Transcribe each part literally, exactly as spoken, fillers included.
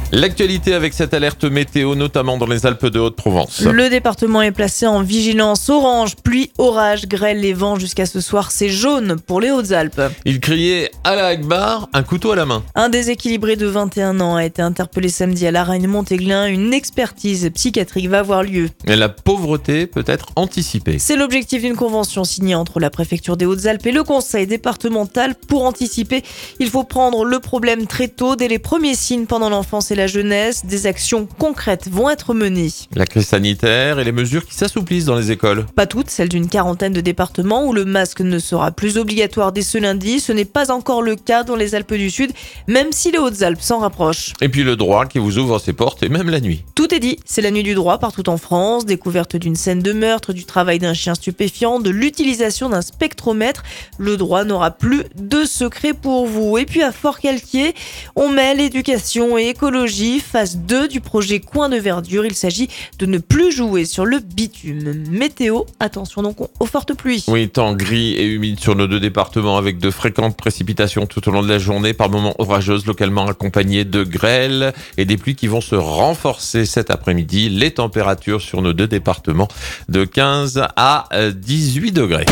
L'actualité avec cette alerte météo, notamment dans les Alpes de Haute-Provence. Le département est placé en vigilance orange, pluie, orage, grêle et vent jusqu'à ce soir. C'est jaune pour les Hautes-Alpes. Il criait « Allah Akbar », un couteau à la main. Un déséquilibré de vingt et un ans a été interpellé samedi à Laragne-Montéglin. Une expertise psychiatrique va avoir lieu. Et la pauvreté peut être anticipée. C'est l'objectif d'une convention signée entre la préfecture des Hautes-Alpes et le conseil départemental. Pour anticiper, il faut prendre le problème très tôt, dès les premiers signes pendant l'enfance et la jeunesse. Des actions concrètes vont être menées. La crise sanitaire et les mesures qui s'assouplissent dans les écoles. Pas toutes, celles d'une quarantaine de départements où le masque ne sera plus obligatoire dès ce lundi. Ce n'est pas encore le cas dans les Alpes du Sud, même si les Hautes-Alpes s'en rapprochent. Et puis le droit qui vous ouvre ses portes, et même la nuit. Tout est dit, c'est la nuit du droit partout en France. Découverte d'une scène de meurtre, du travail d'un chien stupéfiant, de l'utilisation d'un spectromètre. Le droit n'aura plus de secret pour vous. Et puis à Forcalquier, on met l'éducation et écologie, phase deux du projet Coin de Verdure. Il s'agit de ne plus jouer sur le bitume. Météo, attention donc aux fortes pluies. Oui, temps gris et humide sur nos deux départements avec de fréquentes précipitations tout au long de la journée, par moments orageuses, localement accompagnées de grêles et des pluies qui vont se renforcer cet après-midi. Les températures sur nos deux départements de quinze à dix-huit degrés.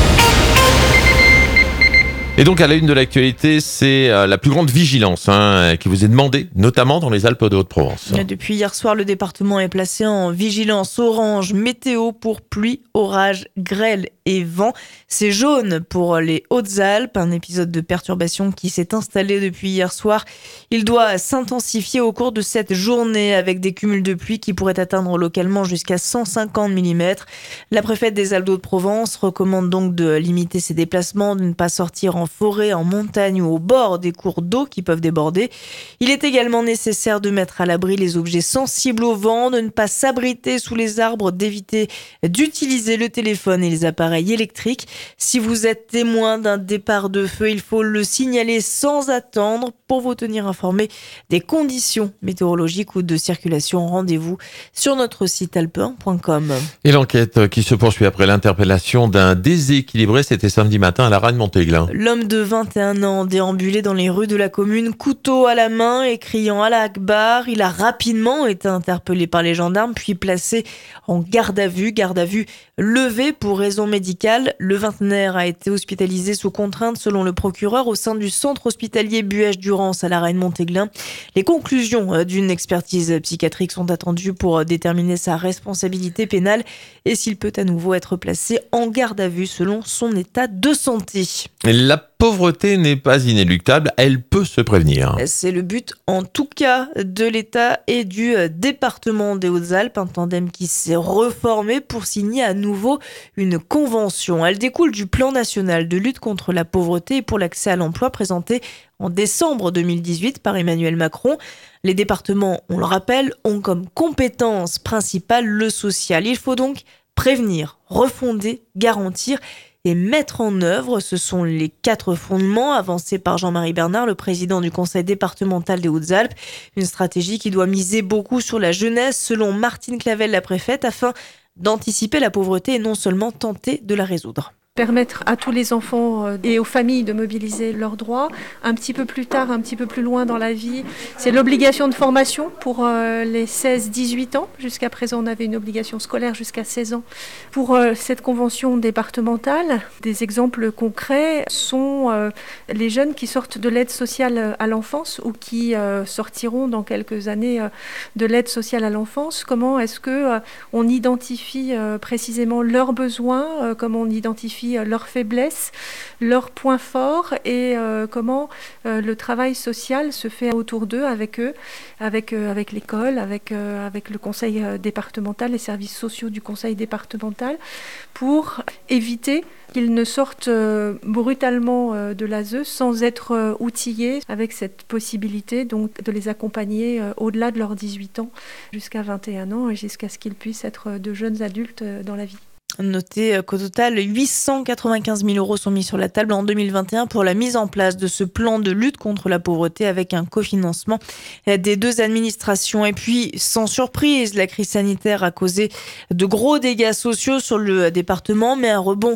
Et donc à la une de l'actualité, c'est la plus grande vigilance hein, qui vous est demandée, notamment dans les Alpes de Haute-Provence. Depuis hier soir, le département est placé en vigilance orange météo pour pluie, orage, grêle et vent. C'est jaune pour les Hautes-Alpes, un épisode de perturbation qui s'est installé depuis hier soir. Il doit s'intensifier au cours de cette journée avec des cumuls de pluie qui pourraient atteindre localement jusqu'à cent cinquante millimètres. La préfète des Alpes de-Haute-Provence recommande donc de limiter ses déplacements, de ne pas sortir en forêt, en montagne ou au bord des cours d'eau qui peuvent déborder. Il est également nécessaire de mettre à l'abri les objets sensibles au vent, de ne pas s'abriter sous les arbres, d'éviter d'utiliser le téléphone et les appareils électriques. Si vous êtes témoin d'un départ de feu, il faut le signaler sans attendre pour vous tenir informé des conditions météorologiques ou de circulation. Rendez-vous sur notre site alpe un point com. Et l'enquête qui se poursuit après l'interpellation d'un déséquilibré, c'était samedi matin à Laragne-Montéglin. L'homme de vingt et un ans déambulait dans les rues de la commune, couteau à la main et criant Allah Akbar. Il a rapidement été interpellé par les gendarmes puis placé en garde à vue. Garde à vue levée pour raison médicale. Le vingtenaire a été hospitalisé sous contrainte selon le procureur au sein du centre hospitalier Buèche-Durance à Laragne-Montéglin. Les conclusions d'une expertise psychiatrique sont attendues pour déterminer sa responsabilité pénale et s'il peut à nouveau être placé en garde à vue selon son état de santé. La pauvreté n'est pas inéluctable, elle peut se prévenir. C'est le but, en tout cas, de l'État et du département des Hautes-Alpes, un tandem qui s'est reformé pour signer à nouveau une convention. Elle découle du plan national de lutte contre la pauvreté et pour l'accès à l'emploi présenté en décembre deux mille dix-huit par Emmanuel Macron. Les départements, on le rappelle, ont comme compétence principale le social. Il faut donc prévenir, refonder, garantir et mettre en œuvre. Ce sont les quatre fondements avancés par Jean-Marie Bernard, le président du conseil départemental des Hautes-Alpes. Une stratégie qui doit miser beaucoup sur la jeunesse, selon Martine Clavel, la préfète, afin d'anticiper la pauvreté et non seulement tenter de la résoudre. Permettre à tous les enfants et aux familles de mobiliser leurs droits. Un petit peu plus tard, un petit peu plus loin dans la vie, c'est l'obligation de formation pour les seize dix-huit ans. Jusqu'à présent, on avait une obligation scolaire jusqu'à seize ans. Pour cette convention départementale, des exemples concrets sont les jeunes qui sortent de l'aide sociale à l'enfance ou qui sortiront dans quelques années de l'aide sociale à l'enfance. Comment est-ce qu'on identifie précisément leurs besoins, comment on identifie leurs faiblesses, leurs points forts et euh, comment euh, le travail social se fait autour d'eux, avec eux, avec, euh, avec l'école, avec, euh, avec le conseil départemental, les services sociaux du conseil départemental, pour éviter qu'ils ne sortent euh, brutalement euh, de l'A S E sans être euh, outillés, avec cette possibilité donc de les accompagner euh, au-delà de leurs dix-huit ans jusqu'à vingt et un ans et jusqu'à ce qu'ils puissent être de jeunes adultes euh, dans la vie. Notez qu'au total, huit cent quatre-vingt-quinze mille euros sont mis sur la table en deux mille vingt et un pour la mise en place de ce plan de lutte contre la pauvreté avec un cofinancement des deux administrations. Et puis, sans surprise, la crise sanitaire a causé de gros dégâts sociaux sur le département, mais un rebond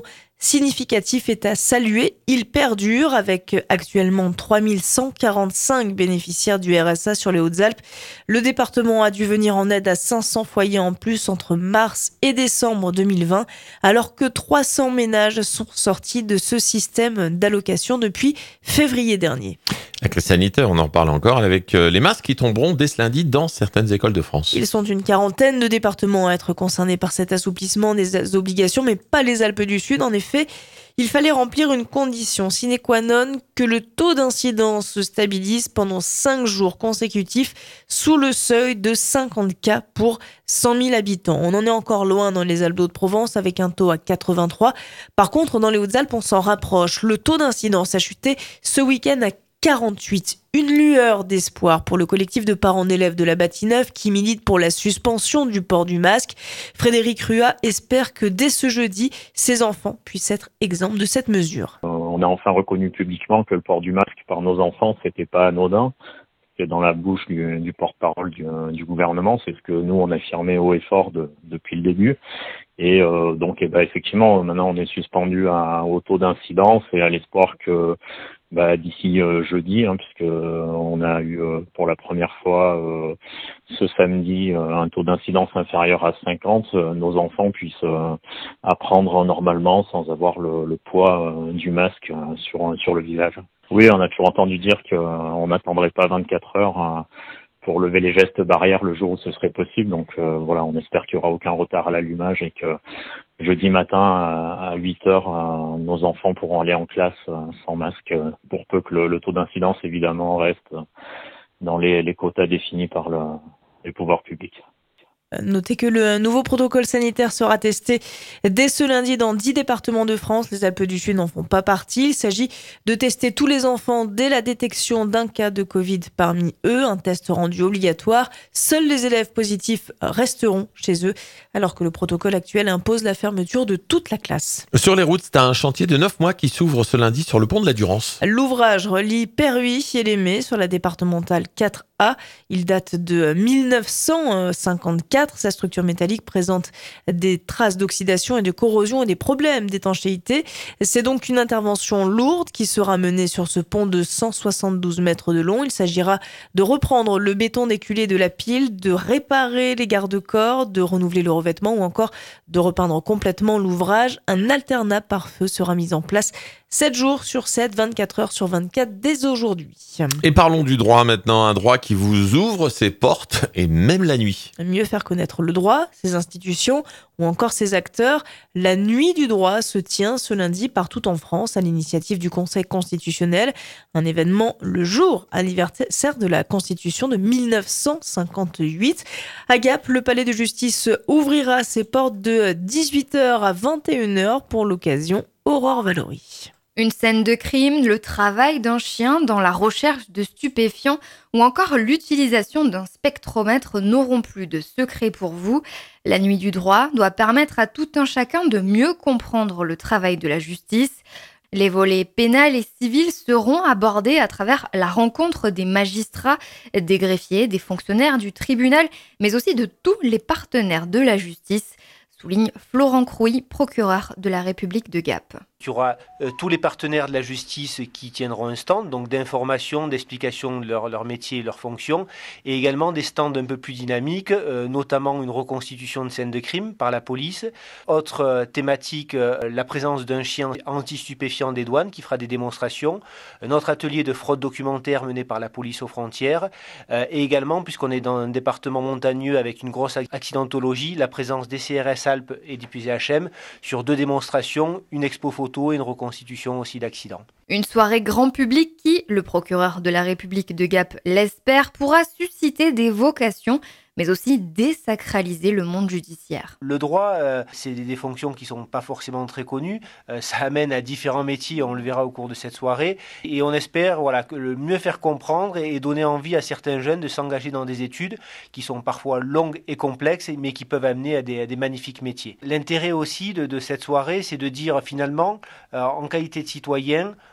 significatif est à saluer. Il perdure avec actuellement trois mille cent quarante-cinq bénéficiaires du R S A sur les Hautes-Alpes. Le département a dû venir en aide à cinq cents foyers en plus entre mars et décembre deux mille vingt, alors que trois cents ménages sont sortis de ce système d'allocation depuis février dernier. La crise sanitaire, on en parle encore, avec les masques qui tomberont dès ce lundi dans certaines écoles de France. Ils sont une quarantaine de départements à être concernés par cet assouplissement des obligations, mais pas les Alpes du Sud. En effet, il fallait remplir une condition sine qua non, que le taux d'incidence se stabilise pendant cinq jours consécutifs sous le seuil de cinquante cas pour cent mille habitants. On en est encore loin dans les Alpes-de-Haute-Provence avec un taux à quatre-vingt-trois. Par contre, dans les Hautes-Alpes, on s'en rapproche. Le taux d'incidence a chuté ce week-end à quarante-huit. Une lueur d'espoir pour le collectif de parents d'élèves de la Bâtie-Neuve qui milite pour la suspension du port du masque. Frédéric Rua espère que dès ce jeudi, ses enfants puissent être exempts de cette mesure. On a enfin reconnu publiquement que le port du masque par nos enfants, c'était pas anodin. C'est dans la bouche du, du porte-parole du, du gouvernement. C'est ce que nous, on affirmait haut et fort de, depuis le début. Et euh, donc, eh ben, effectivement, maintenant, on est suspendu à, au taux d'incidence et à l'espoir que bah, d'ici euh, jeudi, hein, puisque euh, on a eu euh, pour la première fois euh, ce samedi euh, un taux d'incidence inférieur à cinquante, euh, nos enfants puissent euh, apprendre normalement sans avoir le, le poids euh, du masque euh, sur sur le visage. Oui, on a toujours entendu dire qu'on n'attendrait pas vingt-quatre heures hein, pour lever les gestes barrières le jour où ce serait possible. Donc euh, voilà, on espère qu'il n'y aura aucun retard à l'allumage et que jeudi matin à huit heures, euh, nos enfants pourront aller en classe euh, sans masque, euh, pour peu que le, le taux d'incidence évidemment reste dans les, les quotas définis par le, les pouvoirs publics. Notez que le nouveau protocole sanitaire sera testé dès ce lundi dans dix départements de France. Les Alpes du Sud n'en font pas partie. Il s'agit de tester tous les enfants dès la détection d'un cas de Covid parmi eux. Un test rendu obligatoire. Seuls les élèves positifs resteront chez eux, alors que le protocole actuel impose la fermeture de toute la classe. Sur les routes, c'est un chantier de neuf mois qui s'ouvre ce lundi sur le pont de la Durance. L'ouvrage relie Perruy et Lémé sur la départementale quatre A. Il date de mille neuf cent cinquante-quatre. Sa structure métallique présente des traces d'oxydation et de corrosion et des problèmes d'étanchéité. C'est donc une intervention lourde qui sera menée sur ce pont de cent soixante-douze mètres de long. Il s'agira de reprendre le béton d'éculé de la pile, de réparer les garde-corps, de renouveler le revêtement ou encore de repeindre complètement l'ouvrage. Un alternat pare-feu sera mis en place sept jours sur sept, vingt-quatre heures sur vingt-quatre dès aujourd'hui. Et parlons du droit maintenant, un droit qui vous ouvre ses portes et même la nuit. Mieux faire connaître le droit, ses institutions ou encore ses acteurs. La nuit du droit se tient ce lundi partout en France à l'initiative du Conseil constitutionnel. Un événement le jour anniversaire de la Constitution de mille neuf cent cinquante-huit. À Gap, le palais de justice ouvrira ses portes de dix-huit heures à vingt et une heures pour l'occasion. Aurore Valory. Une scène de crime, le travail d'un chien dans la recherche de stupéfiants ou encore l'utilisation d'un spectromètre n'auront plus de secret pour vous. La nuit du droit doit permettre à tout un chacun de mieux comprendre le travail de la justice. Les volets pénal et civil seront abordés à travers la rencontre des magistrats, des greffiers, des fonctionnaires du tribunal, mais aussi de tous les partenaires de la justice, souligne Florent Crouy, procureur de la République de Gap. Il y aura euh, tous les partenaires de la justice qui tiendront un stand, donc d'information, d'explication de leur, leur métier et leur fonction, et également des stands un peu plus dynamiques, euh, notamment une reconstitution de scènes de crime par la police. Autre euh, thématique, euh, la présence d'un chien anti-stupéfiant des douanes qui fera des démonstrations. Un autre atelier de fraude documentaire mené par la police aux frontières. Euh, et également, puisqu'on est dans un département montagneux avec une grosse accidentologie, la présence des C R S Alpes et du P C H M sur deux démonstrations, une expo photo et une reconstitution aussi d'accidents. Une soirée grand public qui, le procureur de la République de Gap l'espère, pourra susciter des vocations, mais aussi désacraliser le monde judiciaire. Le droit, euh, c'est des, des fonctions qui ne sont pas forcément très connues. Euh, ça amène à différents métiers, on le verra au cours de cette soirée. Et on espère voilà, que le mieux faire comprendre et, et donner envie à certains jeunes de s'engager dans des études qui sont parfois longues et complexes, mais qui peuvent amener à des, à des magnifiques métiers. L'intérêt aussi de, de cette soirée, c'est de dire finalement, euh, en qualité de citoyen,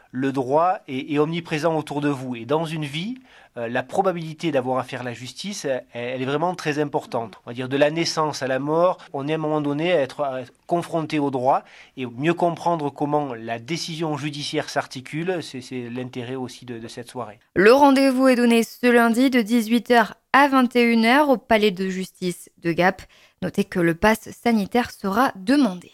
le droit est, est omniprésent autour de vous. Et dans une vie, euh, la probabilité d'avoir affaire à la justice, elle, elle est vraiment très importante. On va dire de la naissance à la mort, on est à un moment donné à être, à être confronté au droit et mieux comprendre comment la décision judiciaire s'articule. C'est, c'est l'intérêt aussi de, de cette soirée. Le rendez-vous est donné ce lundi de dix-huit heures à vingt et une heures au palais de justice de Gap. Notez que le pass sanitaire sera demandé.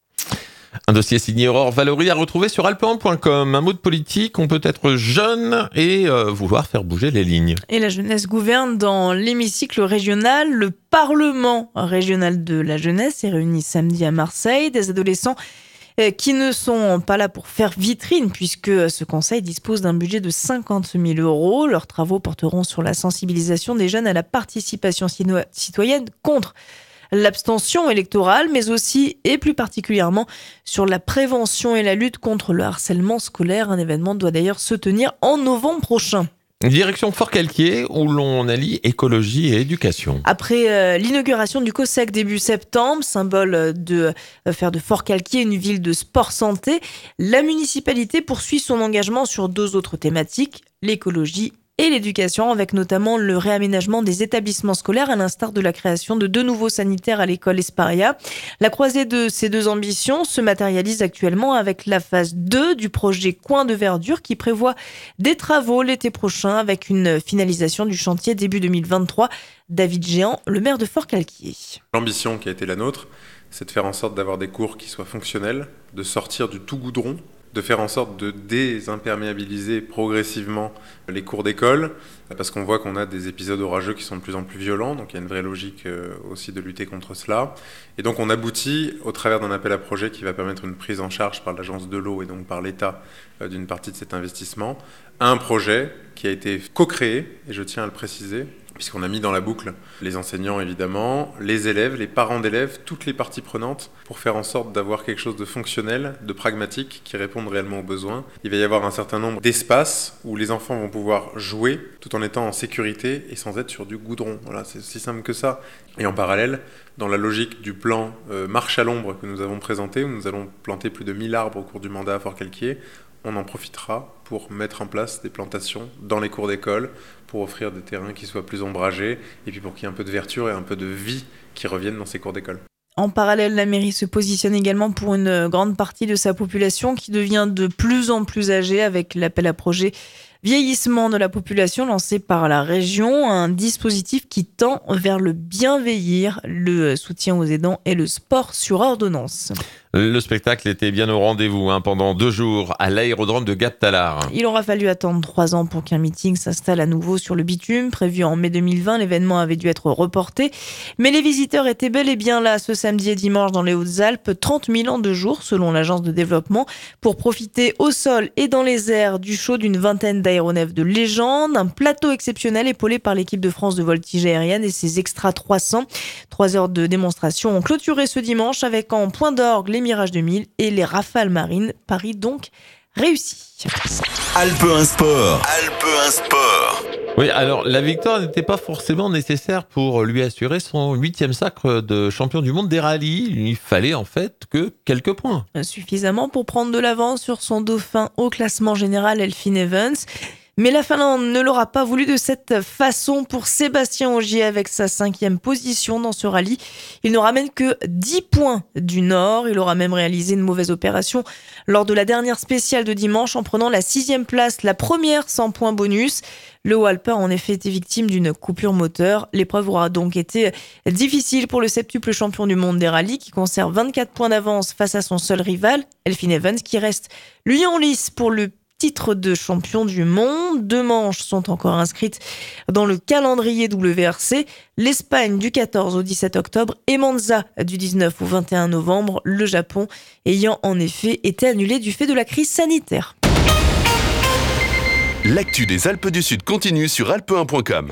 Un dossier signé Aurore Valory à retrouver sur alpean point com. Un mot de politique, on peut être jeune et euh, vouloir faire bouger les lignes. Et la jeunesse gouverne dans l'hémicycle régional. Le Parlement régional de la jeunesse est réuni samedi à Marseille. Des adolescents euh, qui ne sont pas là pour faire vitrine puisque ce conseil dispose d'un budget de cinquante mille euros. Leurs travaux porteront sur la sensibilisation des jeunes à la participation citoyenne contre l'abstention électorale, mais aussi et plus particulièrement sur la prévention et la lutte contre le harcèlement scolaire. Un événement doit d'ailleurs se tenir en novembre prochain. Direction Forcalquier où l'on allie écologie et éducation. Après euh, l'inauguration du COSEC début septembre, symbole de euh, faire de Forcalquier une ville de sport santé, la municipalité poursuit son engagement sur deux autres thématiques, l'écologie et l'éducation, avec notamment le réaménagement des établissements scolaires à l'instar de la création de deux nouveaux sanitaires à l'école Esparia. La croisée de ces deux ambitions se matérialise actuellement avec la phase deux du projet Coin de verdure qui prévoit des travaux l'été prochain avec une finalisation du chantier début deux mille vingt-trois. David Géant, le maire de Forcalquier. L'ambition qui a été la nôtre, c'est de faire en sorte d'avoir des cours qui soient fonctionnels, de sortir du tout goudron, de faire en sorte de désimperméabiliser progressivement les cours d'école, parce qu'on voit qu'on a des épisodes orageux qui sont de plus en plus violents, donc il y a une vraie logique aussi de lutter contre cela. Et donc on aboutit, au travers d'un appel à projet qui va permettre une prise en charge par l'agence de l'eau et donc par l'État d'une partie de cet investissement, à un projet qui a été co-créé, et je tiens à le préciser, puisqu'on a mis dans la boucle les enseignants évidemment, les élèves, les parents d'élèves, toutes les parties prenantes pour faire en sorte d'avoir quelque chose de fonctionnel, de pragmatique, qui réponde réellement aux besoins. Il va y avoir un certain nombre d'espaces où les enfants vont pouvoir jouer tout en étant en sécurité et sans être sur du goudron. Voilà, c'est aussi simple que ça. Et en parallèle, dans la logique du plan euh, Marche à l'ombre que nous avons présenté, où nous allons planter plus de mille arbres au cours du mandat à Forcalquier, on en profitera pour mettre en place des plantations dans les cours d'école, pour offrir des terrains qui soient plus ombragés, et puis pour qu'il y ait un peu de verdure et un peu de vie qui reviennent dans ces cours d'école. En parallèle, la mairie se positionne également pour une grande partie de sa population qui devient de plus en plus âgée avec l'appel à projet Vieillissement de la population lancé par la région, un dispositif qui tend vers le bien vieillir, le soutien aux aidants et le sport sur ordonnance. Le spectacle était bien au rendez-vous hein, pendant deux jours à l'aérodrome de Gap-Talard. Il aura fallu attendre trois ans pour qu'un meeting s'installe à nouveau sur le bitume. Prévu en mai deux mille vingt, l'événement avait dû être reporté. Mais les visiteurs étaient bel et bien là ce samedi et dimanche dans les Hautes-Alpes. trente mille en deux jours selon l'agence de développement pour profiter au sol et dans les airs du show d'une vingtaine d'aéronefs de légende. Un plateau exceptionnel épaulé par l'équipe de France de voltige aérienne et ses Extra trois cents. Trois heures de démonstration ont clôturé ce dimanche avec en point d'orgue les Mirage deux mille et les Rafales marines. Paris donc réussi. Alpe un Sport. Alpe un Sport. Oui, alors la victoire n'était pas forcément nécessaire pour lui assurer son huitième sacre de champion du monde des rallyes. Il fallait en fait que quelques points. Suffisamment pour prendre de l'avance sur son dauphin au classement général Elfyn Evans. Mais la Finlande ne l'aura pas voulu de cette façon pour Sébastien Ogier avec sa cinquième position dans ce rallye. Il ne ramène que dix points du Nord. Il aura même réalisé une mauvaise opération lors de la dernière spéciale de dimanche en prenant la sixième place, la première sans point bonus. Le Haut-Alpin a en effet été victime d'une coupure moteur. L'épreuve aura donc été difficile pour le septuple champion du monde des rallyes qui conserve vingt-quatre points d'avance face à son seul rival, Elfyn Evans, qui reste lui en lice pour le titre de champion du monde. Deux manches sont encore inscrites dans le calendrier W R C. L'Espagne du quatorze au dix-sept octobre et Monza du dix-neuf au vingt et un novembre. Le Japon ayant en effet été annulé du fait de la crise sanitaire. L'actu des Alpes du Sud continue sur alpe un point com.